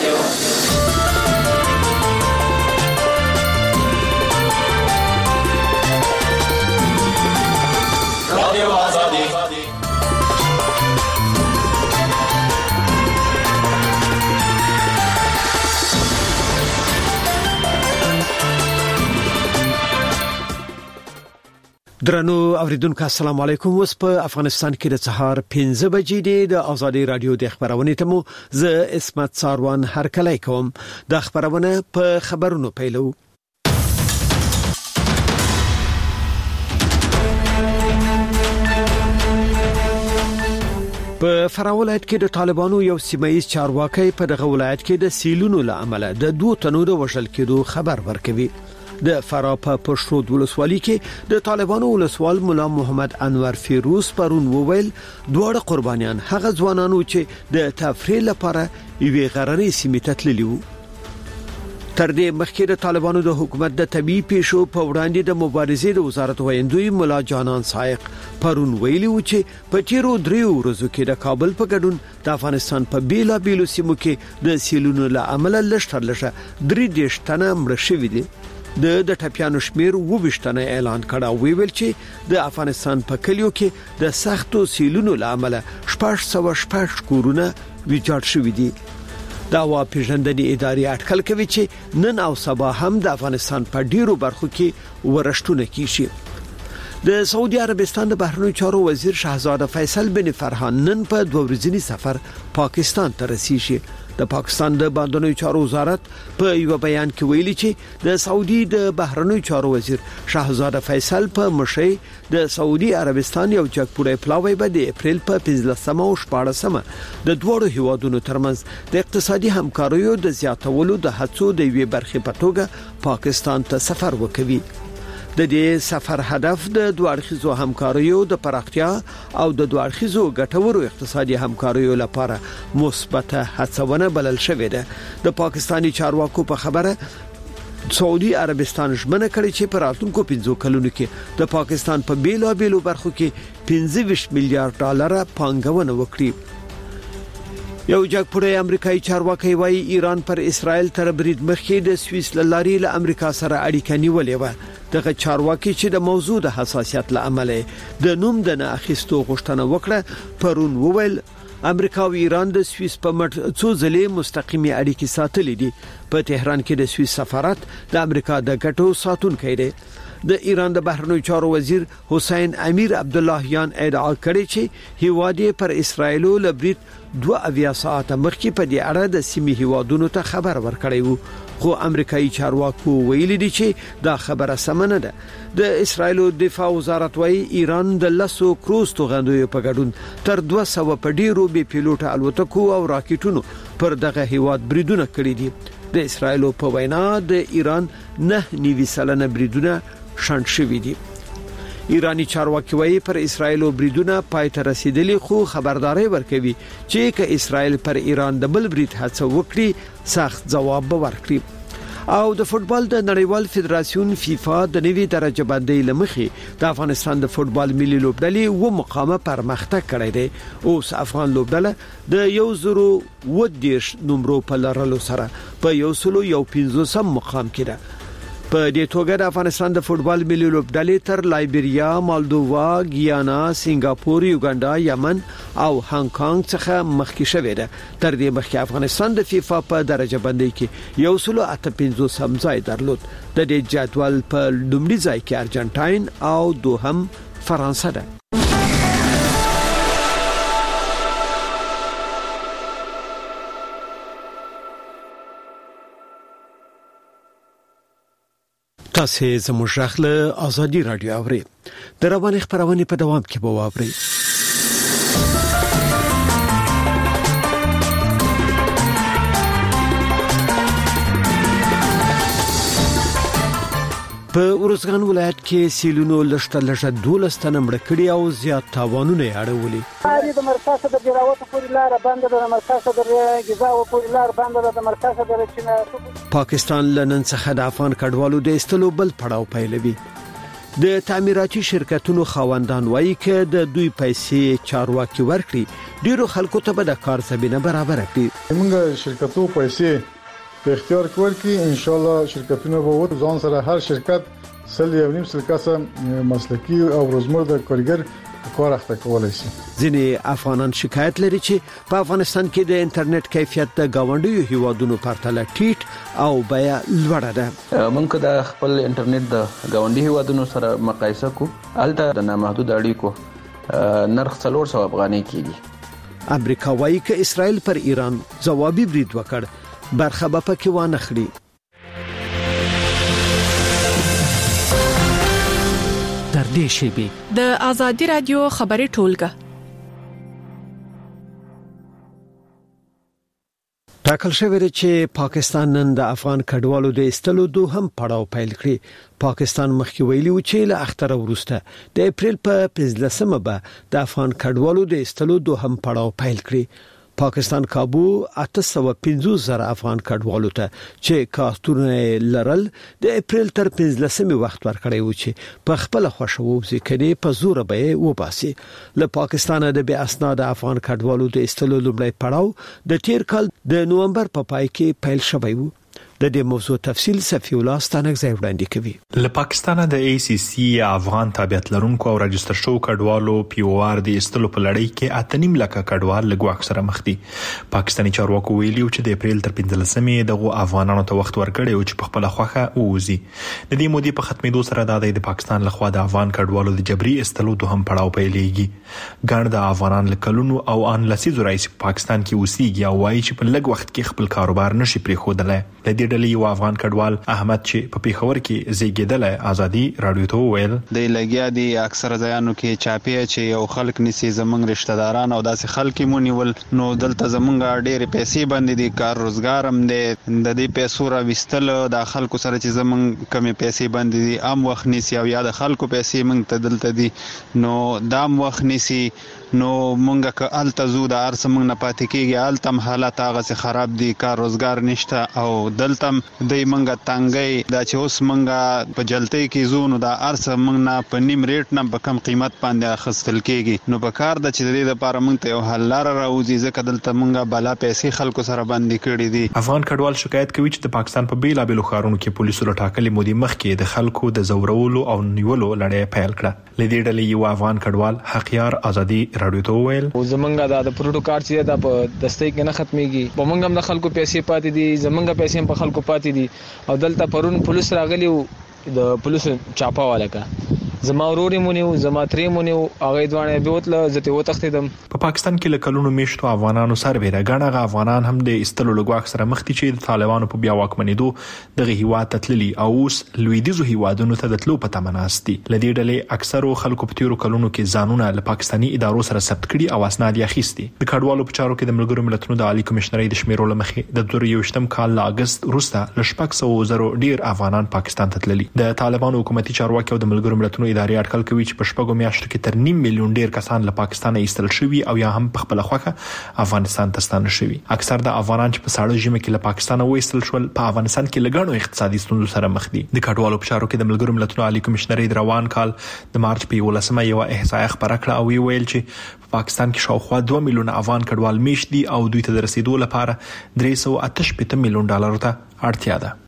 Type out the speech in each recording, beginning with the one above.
درنو اوریدونکو السلام علیکم. اوس په افغانستان کې د سهار 5 بجې د ازادي رادیو د خبرونه ته مو زه اسمت ساروان هرکلی کوم. د خبرونه په خبرونو پیلو. په فراه ولایت کې د طالبانو یو سیمایي چارواکي په دغه ولایت کې د سیلونو لامل د دوه تنو د وژل کېدو خبر ورکوي. د فراه په پښتون ولسوالۍ کې د طالبانو ولسوال مولا محمد انور فیروز پرون وویل دوه قربانیان هغه ځوانانو چې د تفریح لپاره یوې غرنۍ سیمې ته تللي وو. تر دې مخکې د طالبانو د حکومت د طبيعي پیښو په وړاندې د مبارزې د وزارت ویندوی مولا جانان سایق پرون ویلي و چې په تیرو 3 ورځو کې د کابل په ګډون د افغانستان په بیلابیلو سیمو کې د سیلونو لامل لشترلشه 3 تنه مړ شوي دي. د ټپيانو شمیر وبشتنه اعلان کړه. ویل چې د افغانستان په کلیو کې د سختو سیلونو لامل 616 کورونه ویجاړ شوي دي. دا وا پیژندنې ادارې اټکل کوي چې نن او سبا هم د افغانستان په ډیرو برخو کې ورشتونه کیږي. د سعودي عربستان د بهرنیو چارو وزیر شهزاده فیصل بن فرحان نن په 2 ورځنی سفر پاکستان ته رسیږي. د پاکستان د بهرنیو چارو وزارت په یو بیان کې ویلي چې د سعودي د بهرنیو چارو وزیر شهزاده فیصل په مشي د سعودي عربستان یو جګپوړی پلاوی به د اپریل په 15 او 14 د دوه هیوادونو ترمنځ د اقتصادي همکاریو د زیاتولو د هڅو د یوې برخې په توګه پاکستان ته سفر وکوي. د دې سفر هدف د دوه اړخیزو همکاریو د پراختیا او د دوه اړخیزو ګټورو اقتصادي همکاریو لپاره مثبته هڅونه بلل شوې ده. د پاکستانی چارواکو په خبره سعودي عربستان ژمنه کړې چې په راتلونکو 5 کلونو کې د پاکستان په بیلابیلو برخو کې 25 میلیارډ ډالر پانګونه وکړي. یو جګپوړی امریکایي چارواکي وايي ایران پر اسرائیل تر برید مخکې د سویس لاري له امریکا سره اړیکه نیولې و. دغه چارواکي چې د موضوع د حساسیت لامل د نوم د نه اخیستو غوښتنه وکړه پرون وویل امریکا او ایران د سویس په مټ څو ځلې مستقیمي اړیکې ساتلې دي. په تهران کې د سویس سفارت د امریکا د ګټو ساتونکی دی. د ایران د بهرنیو چارو وزیر حسین امیر عبداللهیان ادعا کړې چې هیواد پر اسرائیل له برید 2 ساعته مخکې په دې اړه د سیمې هیوادونو ته خبر ورکړی وو. خو امریکایي چارواکو ویلي دي چې دا خبره سمه ده. د اسرائیل دفاع وزارت وايي ایران د لاسو کروز توغندوی په ګډون تر 200 په ډیرو بي پیلوټ الوتکو او راکټونو پر دغه هیواد بریدونه کړی دي. د اسرائیل په وینا د ایران 9.9% بریدونه شنډ شوي دي. ایرانی چارواکي وايي پر اسرائیل بریدونه پای ته رسیدلی خو خبرداري ورکوي چې که اسرائیل پر ایران د بل برید هڅه وکړي سخت جواب ورکړي. او د فوتبال د نړیوال فدراسیون فیفا د نوي درجه بندۍ لمخې د افغانستان د فوتبال ملي لوبډلې و مقامه پرمختګ کړی دی. اوس افغان لوبډله د 110 نمبر په لرلو سره په 115 مقام کې ده. په دې توګه د افغانستان د فوتبال ملي لوبډلې تر لایبریا، مالدووا، گیانا، سنگاپور، یوګاندا، یمن او هانګ کانګ څخه مخکې شوې ده. تر دې مخکې افغانستان د فیفا په درجه بندۍ کې 158 ځای درلود. د دې جدول په لومړي ځای کې ارجنټاین او دوهم فرانسه ده. تاسو زموږ غږ ازادي رادیو اورئ. د رواني خبرونه په دوام کې به واورئ. په ورزګان ولایت کې سیلونو لشتلشه 12 تنه مړ کړي او زیات تاوانونه اړولي. د مرکز د جراوت پورې لار بند ده، د مرکز د غزاو پورې لار بند ده، د مرکز د چینه. پاکستان لنن څخه د افغان کډوالو د استلو بل پړاو پیلوي. د تعمیراتي شرکتونو خاوندان وایي چې د دوی پیسې چارواکي ورکړي ډیرو خلکو ته به د کار زمينه برابر کړي. موږ شرکتو پیسې په اختیار کول کې ان شاء الله شرکتونه به ځان سره هر شرکت 1.5 کسه مسلکی او روزمره د کارګر کار اخته کولای شي. ځینې افغانان شکایت لري چې په افغانستان کې د انټرنیټ کیفیت د گاونډیو هیوادونو پرتله ټیټ او بیا لوړه ده. موږ د خپل انټرنیټ د گاونډي هیوادونو سره مقایسه کو الته د نامحدود اړیکو نرخ 400 افغانۍ کیږي. امریکا وايي چې اسرائیل پر ایران ځوابي برید وکړ برخه به پکې وانه خړي. در دې شیبه د آزادی رادیو خبري ټولګه ټاکل شوی دی چې پاکستان نن د افغان کډوالو د استلو دوهم پړاو پیل کړي. پاکستان مخکې ویلي و چې له اختر وروسته د اپریل په 15مه به د افغان کډوالو د استلو دوهم پړاو پیل کړي. پاکستان کابو 850,000 افغان کډوالو ته چې کارتونه لرل د اپریل تر 15مې وخت ورکړی و چې په خپل خوشو ځکه په زور به وباسي. له پاکستانه د بیا اسناد افغان کډوالو د استلو لومړی پړاو د تیر کال د نومبر په پای کې پیل شوی و. د دې موضوع تفصیل صفی الله ستانکزی وړاندې کوي. له پاکستانه د ACC افغان تابعیت لرونکو او رجستر شو کډوالو پیوار د استلو په لړۍ کې 8.5 لک کډوال لګو اکثره مخ دي. پاکستاني چارواکو ویلي چې د اپریل تر 15مې دغه افغانانو ته وخت ورکړی او چې په خپل خوخه ووزي. د دې مودې په ختمېدو سره د پاکستان لخوا د افغان کډوالو د جبري استلو دوهم پړاو پیلېږي. ګڼ د افغانان لکلونو او ان لسیزو رئیس پاکستان کې اوسېږي او وايي چې په لږ وخت کې خپل کاروبار نشي پریښودلای. د دې ډلې یو افغان کډوال احمد چې په پیښور کې زیږیدل آزادی رادیو ته ویل د لګیا دي اکثر ځایانو کې چاپی چې یو خلک نسی زمنګ رشتہ داران او داسې خلک مونیول نو دلته زمونږ ډېر پیسې باندې دي کار روزګار هم دي د دې پیسو را وستل د خلکو سره چې زمونږ کمی پیسې باندې دي ام وخت نسی او یا د خلکو پیسې مونږ ته دلته دي نو دام وخت نسی نو مونږه ک الته زو د ارس مونږ نه پاتې کیږي التم حالت هغه سي خراب دي کار روزګار نشته او دلتم د مونږه تنګي دا چې اوس مونږه په جلتۍ کې زو نو د ارس مونږ نه په نیم ریټ نه په کم قیمت باندې خستل کیږي نو په کار د چې د لپاره مونږ ته یو حل لار راوځي ځکه دلته مونږه بلا پیسې خلکو سره باندې کړي دي. افغان کډوال شکایت کوي چې د پاکستان په بیلابېلو ښارونو کې پولیسو له ټاکلې مودې مخکې د خلکو د زورولو او نیولو لړۍ پیل کړه. لدې ډلې یو افغان کډوال حقیار آزادی رادیو ته ویل زمونږه د پروتو کارت چې دا په دستۍ کې نه ختميږي په مونږ هم د خلکو پیسې پاتې دي زمونږه پیسې هم په خلکو پاتې دي او دلته پرون پولیس راغلی د پولیس چاپا والا زما وروري مونیو زما ترې مونیو هغه دوانه به وتل زته وتختیدم. په پاکستان کې لکلونو میشتو افغانانو سربېره غاڼه افغانان هم د استلو لګو اکثره مختی چې د طالبانو په بیا واکمنېدو دغه هیواد تتللی او اوس لویدیزو هیوادونو ته د تلو په تمناستي. لدې ډلې اکثرو خلکو په تیرو کلونو کې ځانونه له پاکستاني ادارو سره ثبت کړي او اسناد یې اخیستي. د کډوالو په چارو کې د ملګرو ملتونو د عالی کمشنرۍ د شمیرو لمخې د 2023م کال له اگست وروسته ل 600,000 ډیر افغانان پاکستان ته تللي. د طالبانو حکومتي چارواکي او د ملګرو ملتونو ادارې اټکل کوي په شپږو میاشتو کې تر 1.5 میلیون ډیر کسان له پاکستان ایستل شوي او یا هم په خپل خوخه افغانستان ته ستانه شوي. اکثر د افغانان چې په ساړه ژمي کې له پاکستان وایستل شول په افغانستان کې لګړو اقتصادي ستونزو سره مخ دي. د کډوالو په چارو کې د ملګرو ملتونو عالی کمشنرۍ د روان کال د مارچ په 11مه یو احصایه خبره کړه او ویل چې په پاکستان کې شاوخوا 2 میلیون افغان کډوال میشت دي او دوی ته د رسیدو لپاره 388 میلیون ډالر ته اړتیا ده.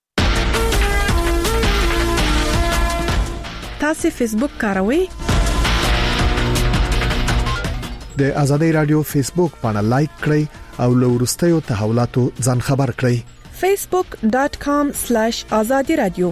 تاسو فیسبوک کاروئ؟ د آزادی رادیو فیسبوک باندې لایک کړئ او له وروستیو تحولاتو ځان خبر کړئ. facebook.com/azadi radio.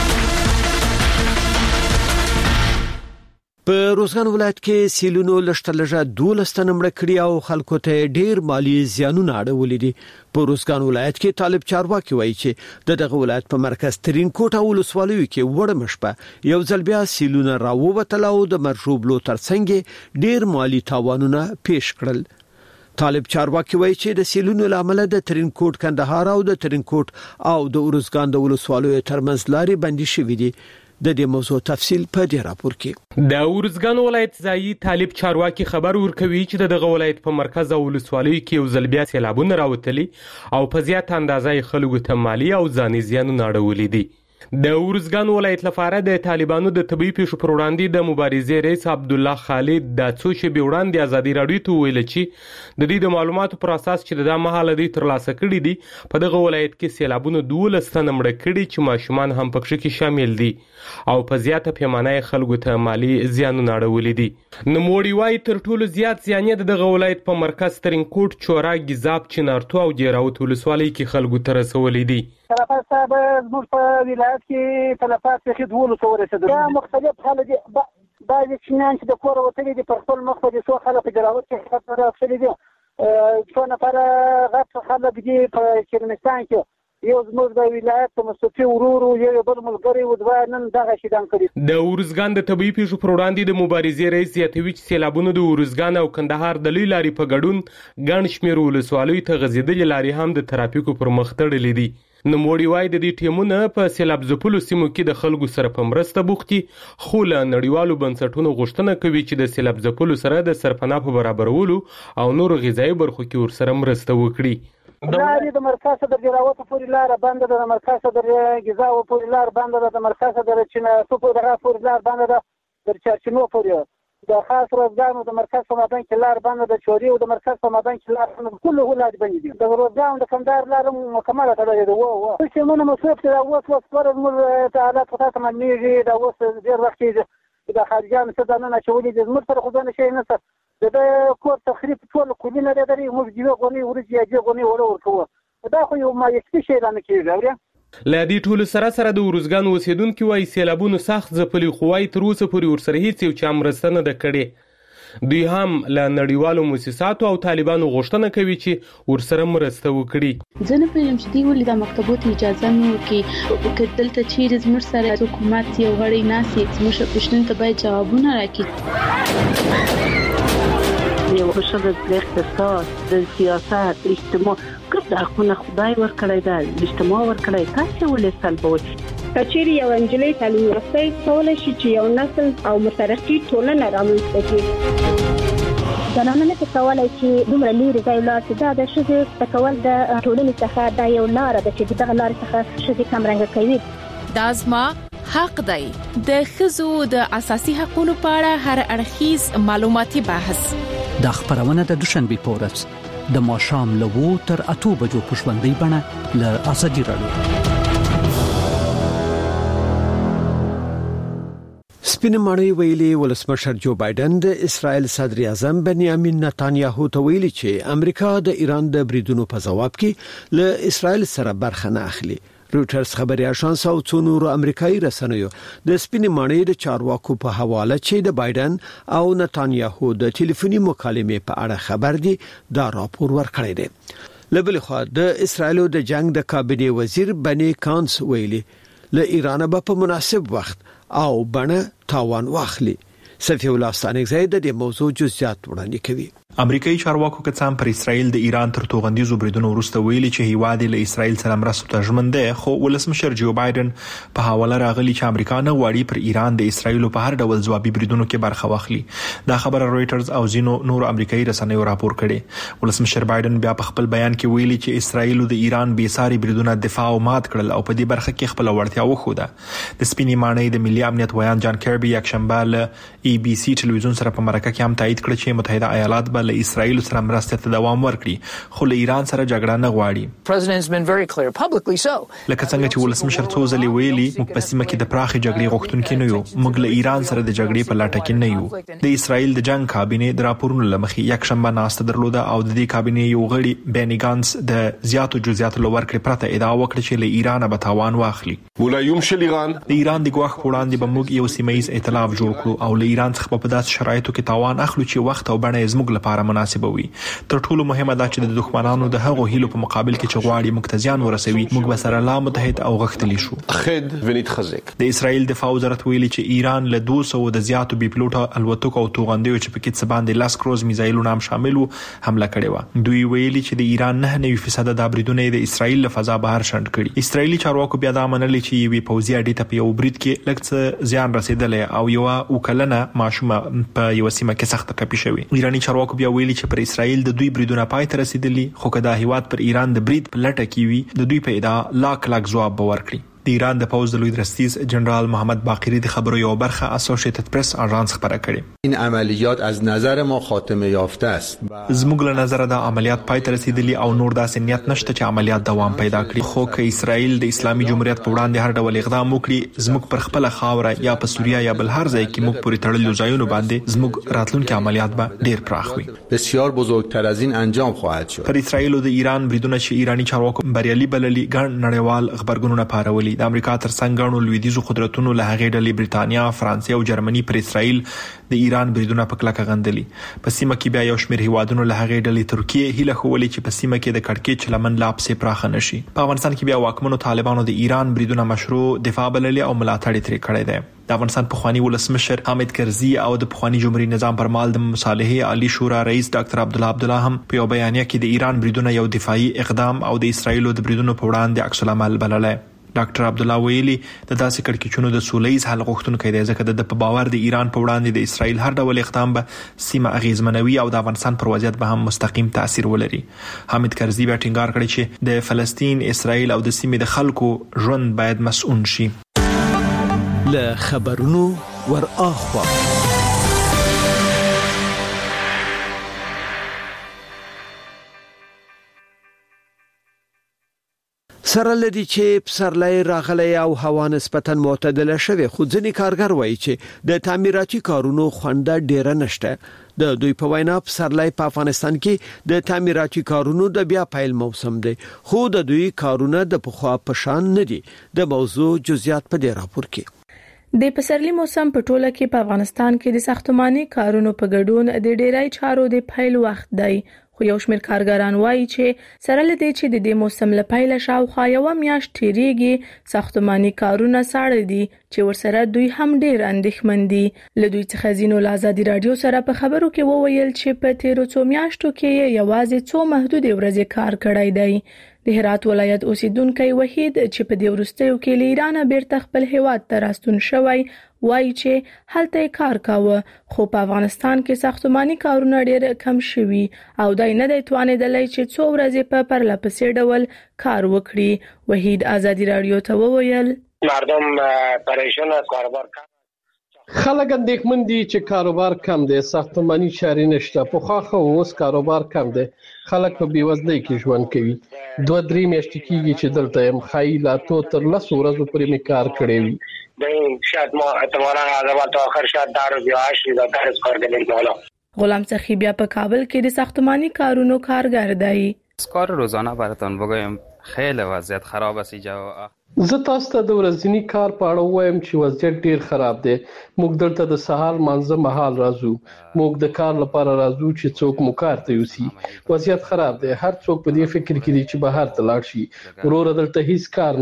په روزګان ولایت کې سیلونو لشتلجه 12 تنمړه کړی او خلکو ته ډیر مالی زیانونه اړولې دي. په روزګان ولایت کې طالب چارواکي وایي چې دغه ولایت په مرکز ترين کوټه ولسوالۍ کې وړ مشپه یو ځل بیا سیلونه راووتل او د مرشوبلو ترڅنګ ډیر مالی تاوانونه پیښ کړل. طالب چارواکي وایي چې د سیلونو لامل د ترين کوټ کندهار او د ترين کوټ او د روزګان د ولسوالۍ ترمنځ لارې بندي شوې دي. د دې موضوع تفصیل په دې راپور کې د ورزګان ولایت ځایي طالب چارواکي خبر ورکوي چې دغه ولایت په مرکز او ولسوالۍ کې یو ځل بیا سیلابونه راوتلي او په زیات اندازې خلکو ته مالی او ځاني زیانونه اړولې دي. د ورزګان ولایت لپاره د طالبانو د طبي پیښو پر وړاندې د مبارزې رئیس عبد الله خالد د څو شپې وړاندې ازادي راډیو ته ویل چې د دې د معلوماتو پر اساس چې د مهاله دی ترلاسه کړي دي په دغه ولایت کې سیلابونه 12 تنه مړه کړي چې ماشومان هم پکې کې شامل دي او په زیاته پیمانه خلکو ته مالی زیانونه اړولې دي. نوموړي وايي تر ټولو زیات زیان یې دغه ولایت په مرکز ترینکوټ، چورا، ګیزاب، چنارتو او جیراوت ولسوالۍ کې خلکو ته رسولې دي. تلفات صاحب زموږ په ولایت کې تلفات څخه 12 ورسېدل. دا مختلف حالت دي. بعض چینان چې د کور وتلي دي پر خپل مخ په څو خلک جراوت کې خطر راغلي دي. څو نفر غټ خلک دي په چرمستان کې یو زموږ د ولایت په مستوفي ورورو یو بل ملګری و دوه نن دغه شیدان کړی. د ورزګان د طبي پیښو پر وړاندې د مبارزې رئیس زیاتوي چې سیلابونو د ورزګان او کندهار د لوی لارې په ګډون ګڼ شمېر ولسوالیو ته غځېدلې لارې هم د ترافیکو پر مخ تړلې دي. نوموړي وايي د دې ټیمونه په سیلاب ځپلو سیمو کې د خلکو سره په مرسته بوخت دي، خو له نړیوالو بنسټونو غوښتنه کوي چې د سیلاب ځپلو سره د سرپناه په برابرولو او نور غذایي برخو کې ورسره مرسته وکړي. لارې د مرکز صدر جراوت پورې لار بنده ده، د مرکز صدر ګیزاب پورې لار بنده ده، د مرکز صدر چنارتو پورې لار بنده ده، تر چارچینو پورې د خاص روزګان د مرکز په مابین کې لار بنده ده، چوري او د مرکز په مابین کې لار بنده، ټول لارې بندې دي. د روزګان د کندهار لار مکمله تړلې ده. چې موږ مسوف ته اوس پر موږ ته حالات پته معنیږي دا اوس ډېر وخت کې د خارجيان څخه دننه چولې د زموږ پر خدانه شي نه د کور تخریب ټول کلونه لري. موږ دیو غونی ورځي یې غونی ورکوه دا خو یو ما یکتي شي نه کیږي. لادي ټول سره د ورزګان اوسیدونکو وايي سیلابونو سخت ځپلي خوای تر اوسه پورې ورسره هیڅ یو چا مرسته نه ده کړې. دوی هم له نړیوالو مؤسساتو او طالبانو غوښتنه کوي چې ورسره مرسته وکړي. ځنه په یم چې دی ولې د مکتبونو اجازه نه ورکړي کدلته چیرې زموږ سره حکومت یو غړي ناسي زموږ پښتون ته باید جوابونه راکړي. یو خوشاله د اقتصاد، د سیاست، اجتماع کړه خو نه خدای ورکړی دا اجتماع ورکړی تاسو ولې سلبوي. کچېری یو انجلۍ تعلیم یافته کولای شي چې یو نسل او مترقي ټولنه رامنځته کړي. زنانه نه کولای چې دومره لري ځای لاړ چې دا د ښځې تکول د ټولنې څخه دا یو لار ده چې دغه لار څخه ښځې کم رنګ کوي. دا زما حق دی. د ښځو د اساسي حقوقو په اړه هر اړخیز معلوماتي بحث د خبرونه د دوشنبه په ورځ د ماښام له 2 تر 8 بجو په ژوندۍ بڼه له ازادي راډیو. سپینه ماڼۍ ویلي ولسمشر جو بایدن د اسرائیل صدر اعظم بنیامین نتانیاهو ته ویلي چې امریکا د ایران د بریدونو په جواب کې له اسرائیل سره برخه نه اخلي. رويټرز خبري اژانس او څو نور امریکایي رسنیو د سپینې ماڼۍ د چارواکو په حواله چې د بایدن او نتانیاهو د ټلیفوني مکالمې په اړه خبر دي دا راپور ورکړی دی. لبل خو د اسرایل د جنگ د کابینه وزیر بنی کانس ویلي له ایران په مناسب وخت او بڼه تاوان واخلي. صفی الله ستانکزی د دې موضوع جزئیات وړاندې کوي. امریکایي چارواکو کڅام پر اسرائیل د ایران تر توغندیزو بریدونو وروسته ویلي چې هیواد له اسرائیل سره مرسته ته ژمن دی، خو ولسمشر جو بایدن په حواله راغلی چې امریکا نه غواړي پر ایران د اسرائیل په هر ډول ځوابي بریدونو کې برخه واخلي. دا خبره رويټرز او زینو نور امریکایي رسنیو راپور کړي. ولسمشر بایدن بیا په خپل بیان کې ویلي چې اسرائیل د ایران بې ساري بریدونه دفاع او مات کړل او په دې برخه کې خپل وړتیا وښوده. د سپینې ماڼۍ د ملي امنیت ویان جان کیربي یک شنبه له ABC ټلویزیون سره په مرکه کې هم تایید کړ چې متحده ایالات به له اسرائیل سره مرسته ته دوام ورکړي، خو له ایران سره جګړه نه غواړي. لکه څنګه چې ولسمشر څو ځلې ویلي موږ په سیمه کې د پراخې جګړې غوښتونکي نه یو، موږ له ایران سره د جګړې په لټه کې نه یو. د اسرائیل د جنگ کابینه د راپورونو لمخې یک شنبه ناسته درلوده او د دې کابینه یو غړي بنی ګانس د زیاتو جزئیاتو لورکړې پرته ادعا وکړه چې له ایران به تاوان واخلي. د ایران د ګواښ په وړاندې به موږ یو سیمه‌یز ائتلاف جوړ کړو او له ایران څخه په داسې شرایطو کې تاوان اخلو چې وخت او بڼه زموږ لپاره مناسبه وي. تر ټولو مهمه دا چې د دښمنانو د هغو هیلو په مقابل کې چې غواړي موږ ته زیان ورسوي موږ به سره لا متحد او غښتلي شو. د اسرائیل دفاع وزارت ویلي چې ایران له 200 د زیاتو بي پلوټه الوتکو او توغندیو چې پکې څه باندې لاس کروز میزایلونه هم شامل وو حمله کړې و. دوی ویلي چې د ایران 9% د بریدونه د اسرائیل له فضا بهر شنډ کړي. اسرائیلي چارواکو بیا دا منلي چې یوې پوځي اډې ته په یو برید کې لږ څه زیان رسیدلی او یو وکلنه ماشومه په یو سیمه کې سخت ټپي شوی. ایرانی چارواکو بیا ویلي چې پر اسرائیل د دوی بریدونه پای ته رسیدلی، خو که دا هیواد پر ایران د برید په لټه کې وي د دوی په ادعا لاک ځواب به ورکړي. د ایران د پوز د لوی درستیز جنرال محمد باقری د خبرو یو برخه اسوسییټډ پریس اژانس خبره کړې. این عملیات از نظر ما خاتمه یافته است. زموږ له نظر د عملیات پای ته رسیدلی او نور داسې نیت نشته چې عملیات دوام پیدا کړي. خو که اسرائیل د اسلامي جمهوریت په وړاندې هر ډول اقدام وکړي، زموږ پر خپل خاوره یا په سوریه یا بل هر ځای کې موږ پوری تړلو ځایونو باندې زموږ راتلونکي عملیات به ډیر پراخ وي. بسیار بزرگتر از این انجام خواهد شد. پر اسرائیل او د ایران بریدونه چې ایرانی چارواکو بریالي بللي ګڼ نړیوال خبرګونونه پارولي. د امریکا ترڅنګ ګڼو لویدیځو قدرتونو له هغې ډلې برېټانیا، فرانسې او جرمني پر اسرائیل د ایران بریدونه په کلکه غندلي. په سیمه کې بیا یو شمېر هیوادونو له هغې ډلې ترکیه هیله ښولې چې په سیمه کې د کړکېچ لمن لا پسې پراخه نشي. په افغانستان کې بیا واکمنو طالبانو د ایران بریدونه مشروع دفاع بللي او ملاتړ ترې کړی دی. د افغانستان پخوانی ولسمشر حامد کرزي او د پخوانی جمهوریت نظام پر مهال د مصالحه عالی شورا رئیس ډاکټر عبدالله هم په یو بیانیه کې د ایران بریدونه یو دفاعي اقدام او د اسرایل د بریدونو په وړاندې عکس العمل بللی. ډاکټر عبدالله ویلي د داسې کړکېچونو د سولهییز حل غوښتونکی دی، ځکه د په باور د ایران په وړاندې د اسرایل هر ډول اقدام به سیمه اغیزمنوي او د افغانستان پر وضعیت به هم مستقیم تاثیر ولري. حامد کرزي بیا ټینګار کړی چې د فلسطین، اسرایل او د سیمې د خلکو ژوند باید مسؤون شي. له خبرونو ور اخوا سره لدی چې پسرلی راغلی او هوا نسبتا معتدله شوه، خو ځینې کارګر وایي چې د تعمیراتي کارونو خونده ډیره نشته. د دوی په وینا پسرلی په افغانستان کې د تعمیراتي کارونو د بیا پیل موسم دی، خو د دوی کارونه د پخوا په شان نه دي. د موضوع جزئیات په دې راپور کې. د پسرلی موسم په ټوله کې په افغانستان کې د ساختماني کارونو په ګډون د ډیری چارو د پیل وخت دی، خو یو شمېر کارګران وایي چې سره لدی چې د دې موسم له پیله شاوخوا یو میاشت تیریږي، ساختماني کارونه ساړه دي چې ورسره دوی هم ډیر اندېښمن دي. له دوی څخه ځینو له آزادي رادیو سره په خبرو کې وویل چې په تیرو څو میاشتو کې یوازې څو محدود ورځې کار کړی دی. د هرات ولایت اوسیدونکو وحید چې په دې وروستیو کې له ایران بیرته خپل هیواد ته راستون شوی وایي چې هلته کار کاوه، خو په افغانستان کې ساختماني کارونه ډېر کم شوي او دای نه دی توانېدلی چې څو ورځې په پرلپسې ډول کار وکړي. وحید آزادي رادیو ته وویل مردم پریشان از کاروبار خلک اندېښمن دي چې کاروبار کم دی، ساختماني چارې نشته. پخوا خو اوس کاروبار کم دی، خلک په بېوزلۍ کې ژوند کوي. 2-3 میاشتې کېږي چې دلته یم، ښایي لا تر 10 ورځو پورې مې کار کړی وي. شاید ما احتمالا از اول تا آخر شاید 10 روز یا 8 روز درس کار کردیم بالا. غلام سخی بیا په کابل کې د ساختماني کارونو کارګر دی. کار روزانه براتون بگویم خیلی وضعیت خراب است اینجا. زه تاسو ته د ورځنی کار په اړه وایم چې وضعیت ډیر خراب دی. موږ دلته د سهار مانځه مهال راځو، موږ د کار لپاره راځو چې څوک مو کار ته یوسي. وضعیت خراب دی، هر څوک په دې فکر کې دی چې بهر ته لاړ شي. وروره دلته هیڅ کار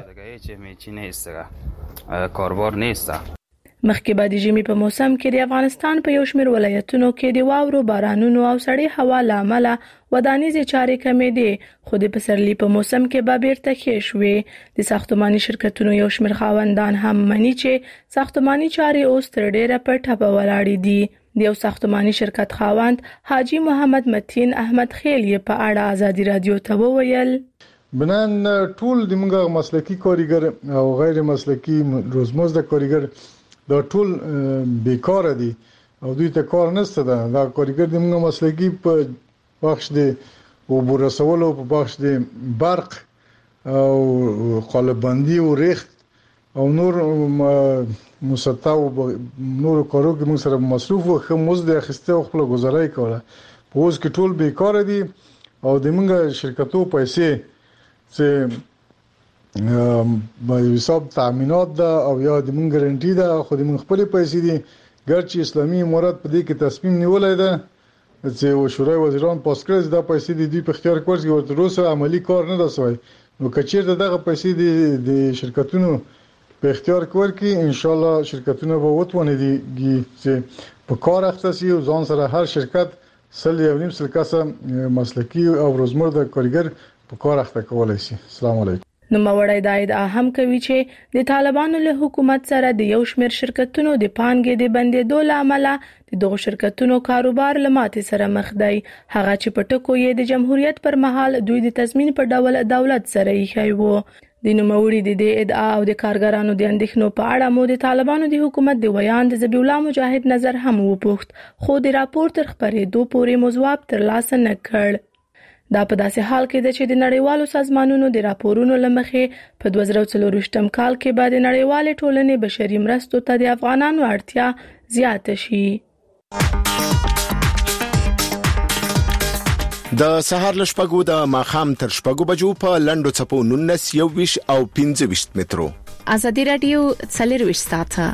نشته، کاربار نیسته. مخکې بعد ژمي په موسم کې د افغانستان په یو شمېر ولایتونو کې د واورو، بارانونو او سړې هوا له امله ودانیزې چارې کمې دي، خو د پسرلي په موسم کې به بیرته ښې شوې. د ساختماني شرکتونو یو شمېر خاوندان هم مني چې ساختماني چارې اوس تر ډېره په ټپه ولاړې دي. د یو ساختماني شرکت خاوند حاجی محمد متین احمد خیل په اړه آزادي رادیو ته وویل بنان ټول د موږ مسلکی کارګر او غیر مسلکی روزمزد کارګر دا ټول بیکاره دي او دوی ته کار نشته. دا کارګر د موږ مسلکی په بخش د اوبو رسولو، په بخش د برق او قالب‌بندي او ریخت او نور مسطح او نور کارو کې موږ سره مصروف او خو مزد اخیسته او خپل گزارای کوله. په اوس کې ټول بیکاره دي او د موږ شرکتو پیسې چې با حساب تامینات ده او یا د مونږ ګارانټي ده، خو د مونږ خپل پیسې دي. ګرچې اسلامي امارات په دې کې تصمیم نیولای ده چې شورای وزیران پاس کړی دا پیسې د دوی په اختیار کې ورته ورته روسه عملی کار نه رسوي. نو کچیر دغه پیسې د شرکتونو په اختیار کې ورکړي، ان شاء الله شرکتونه به وتونه دي چې په کار اختصاصي او ځان سره هر شرکت 1.5 کسه مسلکی او روزمره کارګر په کار اخته کولای شي. السلام علیکم. نو موړی دا ادعا هم کوي چې د طالبانو له حکومت سره د یو شمېر شرکتونو د پانګې د بندېدو له امله د دغو شرکتونو کاروبار له ماتې سره مخ دی. هغه چې په ټکو یې د جمهوریت پر مهال دوی د تضمین په ډول دولت سره ایښی و. د نوموړي د ادعا او د کارګرانو د اندېښنو په اړه مو د طالبانو د حکومت د ویان د ذبیح الله مجاهد نظر هم وپوښت، خو د راپور تر خبرېدو پورې مو ځواب ترلاسه نه کړ. دا په داسې حال کې ده چې د نړیوالو سازمانونو د راپورونو لمخې په 2024 کال کې به د نړیوالې ټولنې بشري مرستو ته د افغانانو اړتیا زیاته شي. د سهار لشپګو د ماخام تر شپګو بجو په لندو چپو 19 21 او 25 مترو. ازادي رادیو 24 ساعته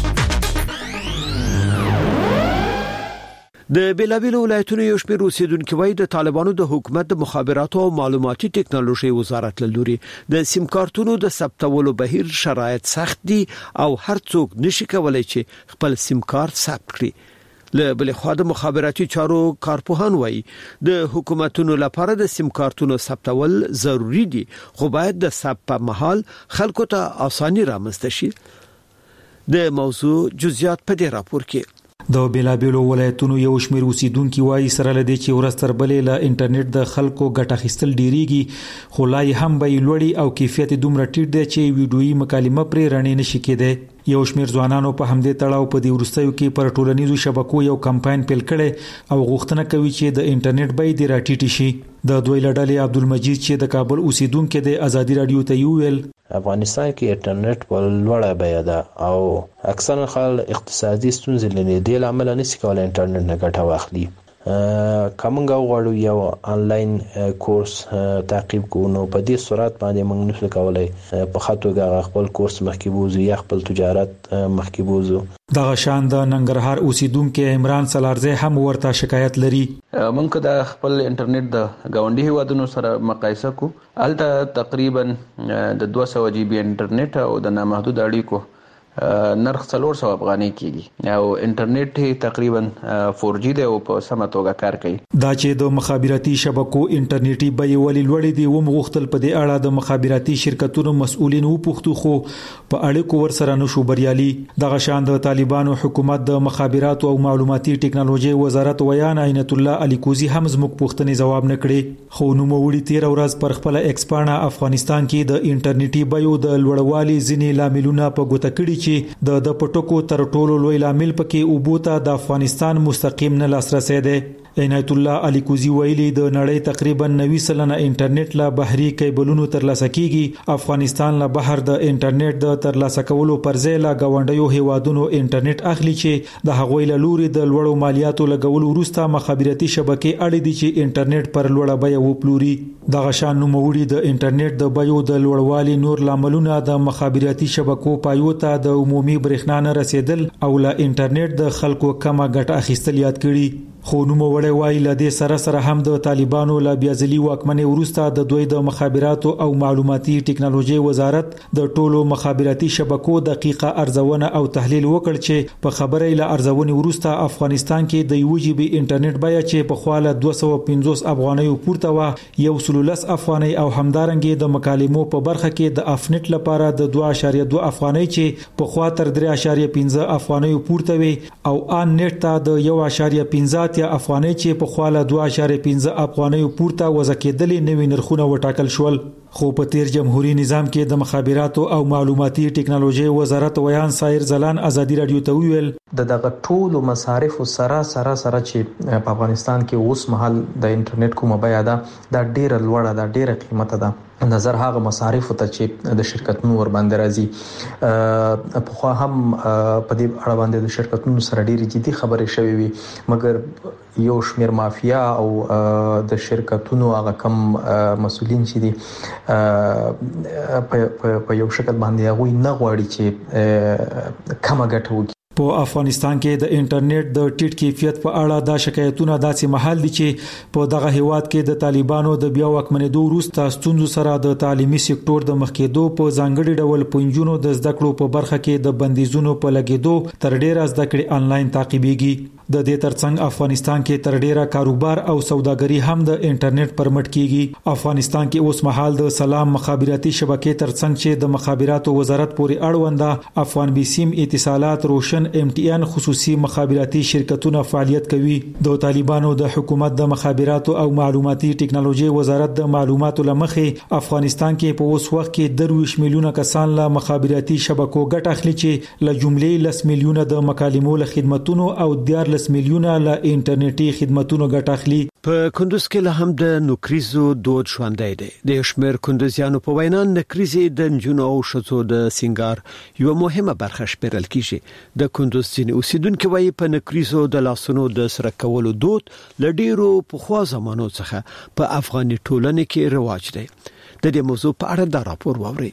د بیلابیلو ولایتونو یو شمېر اوسیدونکو وایي د طالبانو د حکومت د مخابراتو او معلوماتي ټکنالوژي وزارت له لوري د سیم کارتونو د ثبتولو بهیر شرایط سخت دي او هر څوک نشي کولای چې خپل سیم کارت ثبت کړي. له بل خوا د مخابراتي چارو کارپوهان وایي د حکومتونو لپاره د سیم کارتونو ثبتول ضروری دي، خو باید د ثبت په مهال خلکو ته اساني رامنځته شي. د موضوع جزئیات په دې راپور کې. د بیلابیلو ولایتونو یو شمېر اوسیدونکو وایي سره لدی چې ورستر بلې له انټرنیټ د خلکو ګټه اخیستل ډیریږي، خو لای هم به لوړی او کیفیت دومره ټیټ دی چې ویډیويي مکالمه پرې رڼې نشي کېده. یو شمېر ځوانانو په همدې تړاو په دې ورستیو کې پر ټولنیزو شبکو یو کمپاین پیل کړي او غوښتنه کوي چې د انټرنیټ بیه د راټیټ شي. د دوی لړلې عبدالمجید چې د کابل اوسیدونکو د ازادي رادیو ته ویل افغانستان کې انټرنیټ په لوړه بیه ده او اکثره خلک اقتصادي ستونزې لري، د لامل نشي کولای انټرنیټ نه ګټه واخلي. کومه غواړو یو آنلاین کورس تعقیب کوو، نو په دې صورت باندې موږ نشو کولای په خاطر خپل کورس مخکې بوزو یا خپل تجارت مخکې بوزو. دغه شان د ننګرهار اوسیدونکو عمران سلارزه هم ورته شکایت لري. موږ د خپل انټرنیټ د گاونډي هیوادونو سره مقایسه کو، الته تقریبا د 200 جی بی انټرنیټ او د نامحدود اړیکو نرخ 400 افغانۍ کیږي او انټرنیټ تقریبا 4G دی او په سمه توګه کار کوي. دا چې د مخابراتي شبکو انټرنیټي بیې ولې لوړې دي و مغختل په دې اړه د مخابراتي شرکتونو مسؤلین و پوښتو، خو په اړیکو ورسره نشو بریالي. دغه شان د طالبانو حکومت د مخابراتو او معلوماتي ټکنالوژي وزارت ویان عینت الله علي کوزي هم زموږ پوښتنې جواب نه کړي، خو نو موړي 13 ورځ پر خپل ایکسپانه افغانستان کې د انټرنیټي بیو د لوړوالي ځینې لاملونه په ګوته کړي چې د پټکو تر ټولو لوی لامل پکې اوبوته د افغانستان مستقیم نه لاسرسي دی. عنایت الله علي کوزي ویلي د نړۍ تقریبا 90% انټرنیټ له بحري کیبلونو ترلاسه کیږي. افغانستان له بهر د انټرنیټ د ترلاسه کولو پر ځای له غونډیو هیوادونو انټرنیټ اخلي چې د هغوی له لوري د لوړو مالیاتو لګولو وروسته مخابراتي شبکې اړې دي چې انټرنیټ پر لوړه بیه وپلوري. دغه شان نوموړي د انټرنیټ د بیو د لوړوالي نور لاملونه د مخابراتي شبکو پایوته د عمومي برېښنا نه رسیدل او له انټرنیټ د خلکو کمه ګټه اخیستل یاد کړي. خو نوموړی وایي له دې سره هم د طالبانو له بیازلي واکمنۍ وروسته د دوی د مخابراتو او معلوماتي ټکنالوژي وزارت د ټولو مخابراتي شبکو دقیقه ارزونه او تحلیل وکړ چې په خبرې له ارزونې وروسته افغانستان کې د 1 جی بی انټرنیټ بیه چې په خواله 250 افغانۍ پورته و 110 افغانۍ او همدارنګه د مکالمو په برخه کې د افنټ لپاره د 2.2 افغانۍ چې په خوا تر 3.15 افغانۍ پورته وي او ان نت ته د 1.15 افغانۍ چې په خواله 2.15 افغانۍ پورته وضع کېدلې نوې نرخونه وټاکل شول. خو په تیر جمهوریت نظام کې د مخابراتو او معلوماتي ټکنالوژي وزارت ویان سایر زلان ازادي رادیو ته ویل دغه ټولو مصارف سره چې په افغانستان کې اوس مهال د انټرنیټ کومه بیه ده دا ډیره لوړه ده، ډیره قیمته ده نظر هغه مصارف ته چې د شرکتونو ور باندې راځي. په خو هم په دې اړه باندې د شرکتونو سره ډیره جدي خبرې شوې وي، مګر یو شمیر مافیا او د شرکتونو هغه کم مسؤلین چې دي په یو شکل باندې هغه نه غواړي چې کمه ګټه وکړي. په افغانستان کې د انټرنیټ د ټیټ کیفیت په اړه د شکایتونو داسې محل دي چې په دغه هیواد کې د طالبانو د بیا واکمنېدو وروسته ستونزو سره د تعلیمي سکتور د مخکېدو په ځانګړي ډول پنځونو د زده کړو په برخه کې د بندیزونو په لګیدو تر ډیره زده کړې انلاین تعقیبېږي. د دې ترڅنګ افغانستان کې تر ډیره کاروبار او سوداګري هم د انټرنیټ پر مټ کیږي. افغانستان کې اوس مهال د سلام مخابراتي شبکې ترڅنګ چې د مخابراتو وزارت پورې اړونده افغان بیسیم اتصالات، روشن، MTN خصوصي مخابراتي شرکتونه فعالیت کوي. د طالبانو د حکومت د مخابراتو او معلوماتي ټکنالوژي وزارت د معلوماتو لمخې افغانستان کې په اوس وخت کې 23 میلیونه کسان له مخابراتي شبکو ګټه اخلي چې له جملې 10 میلیونه د مکالمو له خدماتونو او 14 میلیونه له انټرنیټي خدماتونو ګټه اخلي. په کندوز کې له هم د نکریزو دود ژوندۍ دی. د شمیر کندوزیانو په وینا نکریزې د جنونو او شذو د سنگار یو مهمه برخه شپرل کیږي. د کندوز ځینې اوسیدونکو وايي په نکریزو د لاسونو د سره کولو دود لډیرو په خوا زمانو څخه په افغاني ټولنه کې رواج دی. د دې موضوع په اړه دا راپور واورئ.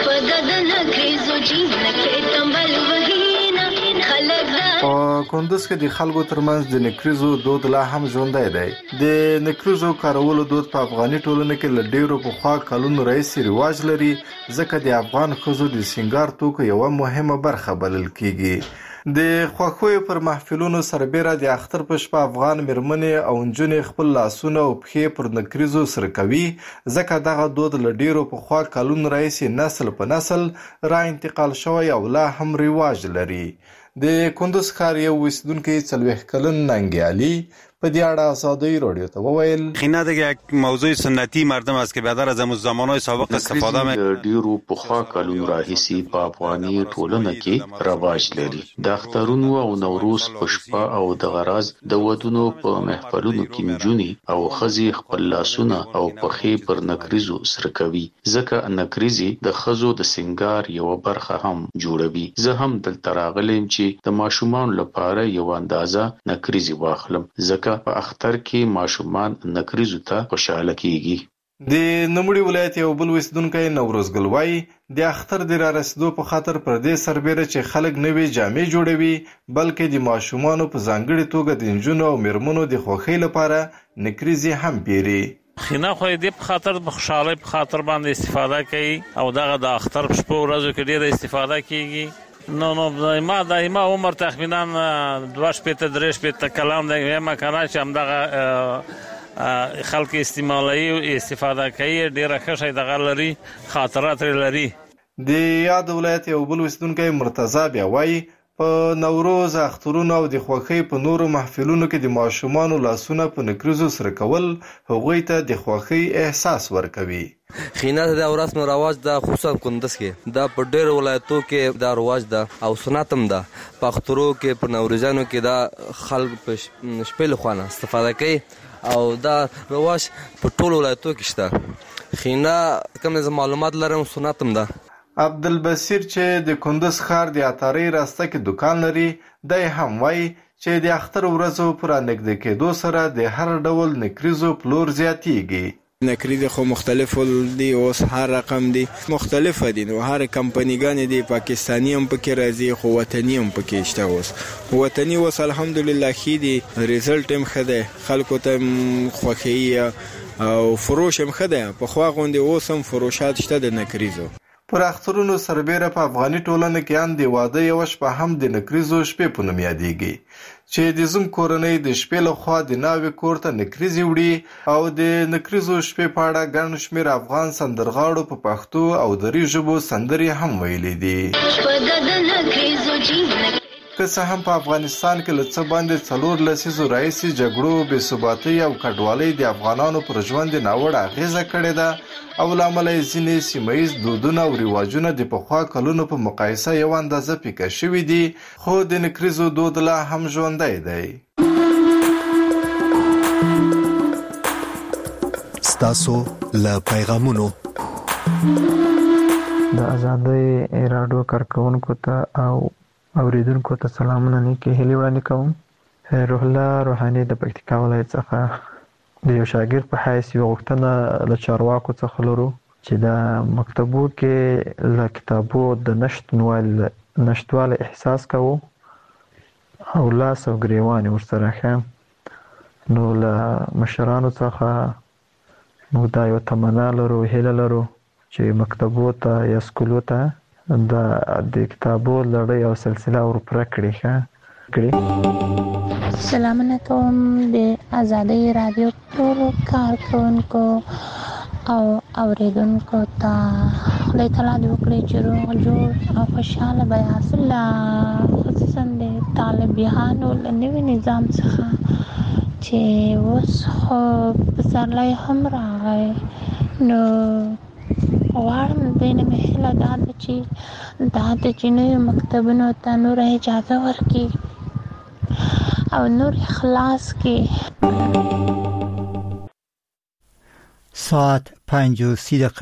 په کندوز کې د خلکو ترمنځ د نکریزو دود لا هم ژوندۍ دی. د نکریزو کارولو دود په افغاني ټولنه کې له ډیرو پخوا کلونو راهیسې رواج لري، ځکه د افغان ښځو د سنگار توکو یوه مهمه برخه بلل کیږي. د خوښیو پر محفلونو سربېره د اختر په شپه افغان مېرمنې او نجونې خپل لاسونه او پښې پر نکریزو سره کوي، ځکه دغه دود له ډیرو پخوا کلونو راهیسې نسل په نسل را انتقال شوی او لا هم رواج لري. د کندوز ښار یو اوسیدونکی 40 کلن ننگی علی په دې اړه آزادی رادیو ته وویل خینه دیگه یک موضوع سنتی مردم است که بیادر از زمانهای سابق استفاده می ډیرو پخوا کلونو راهیسې په افغاني ټولنه کې رواج لري. د اخترونو او نوروز په شپه او د غراز د ودونو په محفلونو کې نجونې او ښځې خپل لاسونه او پښې پر نکریزو سره کوي، ځکه نکریزي د ښځو د سنگار یو برخه هم جوړوي. زه هم دلته راغلم چې د ماشومان لپاره یو اندازه نکریزي واخلم، ځکه په اختر کې ماشومان نکریزو ته خوشاله کیږي. د نوموړي ولایت یو بل اوسیدونکی نوروز ګل وایي د اختر د را رسیدو په خاطر پر دې سربېره چې خلک نوې جامې جوړوي، بلکې د ماشومانو په ځانګړي توګه د نجونو او میرمنو د خوښۍ لپاره نکریزي هم پیري. خینه خو دې په خاطر په خوشحالۍ په خاطر باندې استفاده کوي او دغه د اختر په شپو ورځو کې ډېره استفاده کیږي. نو ما عمر تقریبا 2-3 کلام دی ما کنه چې هم دغه خلک استعمالوي او استفاده کوي، ډیره ښه شی دغه لري، خاطرات لري. د یاد ولایت یو بل اوسیدونکی مرتضی بیا وایي په نوروز، اخترونو او د خوښۍ په نورو محفلونو کې د ماشومانو لاسونه په نکریزو سره کول هغوی ته د خوښۍ احساس ورکوي. خینه د رسم رواج د خصوصا کندوز کې دا په ډېر ولایتو کې دا رواج ده او سنت هم ده. په اخترو کې په نوروزانو کې دا خلک په شپې له خوانه استفاده کوي او دا رواج په ټول ولایتو کې شته. خینه کوم معلومات لرم سنت هم ده. عبدالبصیر چې د کندوز ښار د عطاري راسته کې دکان لري، دی هم وایي چې د اختر ورځو پر نږدې کېدو سره د هر ډول نکریزو پلور زیاتیږي. نکریز خو مختلف دي، اوس هر رقم دي مختلف دي، نو هر کمپنیګان دي، پاکستانی هم پکې راځي خو وطني هم پکې شته. اوس وطني اوس الحمدلله خې دي، ریزلټ هم ښه دی، خلکو ته خوښي او فروش هم ښه دی. په خوا غوندې اوس هم فروشات شته د نکریزو. پر اخترونو سربېره په افغاني ټولنه کې هم د واده یوه شپه هم د نکریزو شپې په نوم یادېږي، چې د زوم کورنۍ د شپې لخوا د ناوې کور ته نکریزې وړي او د نکریزو شپې په اړه ګڼ شمېر افغان سندرغاړو په پښتو او دري ژبو سندرې هم ویلي دي. که څه هم په افغانستان کې له څه باندې 4 لسیزو راهیسې جګړو، بېثباتۍ او کډوالۍ د افغانانو پر ژوند ناوړه اغېزه کړې ده او له امله یې ځینې سیمه ییز دودونه او رواجونه د پخوا کلونو په مقایسه یو اندازه پیکه شوي دي، خو د نکریزو دود لا هم ژوندی دی. ستاسو له پیغامونو د آزادۍ رادیو کارکونکو ته او اوریدونکو ته سلامونه نیکې هیلې وړاندې کوم. روح الله روحاني د پکتیکا ولایت څخه د یو شاګرد په حیث یوه غوښتنه له چارواکو څخه لرو چې د مکتبو کې له کتابو د نشتوالی احساس کوو او لاس او ګریوان ورسره ښه. نو له مشرانو څخه موږ دا یوه تمنا لرو، هیله لرو چې مکتبو ته یا سکولو ته د کتابو لړۍ او سلسله ورپوره کړي. سلامونه کوم د آزادۍ رادیو ټول کارکونکو او اوریدونکو ته خدای تعالی دې وکړي چې روغ جوړ او خوشاله به یاست، خصوصا د طالبانو له نوي نظام څخه چې اوس خو پسرلی هم راغی، نو غواړم دوی نه مې هیله دا ده چې نویو مکتبونو ته نوره اجازه ورکړي او نور خلاص کړي. ساعت 5:30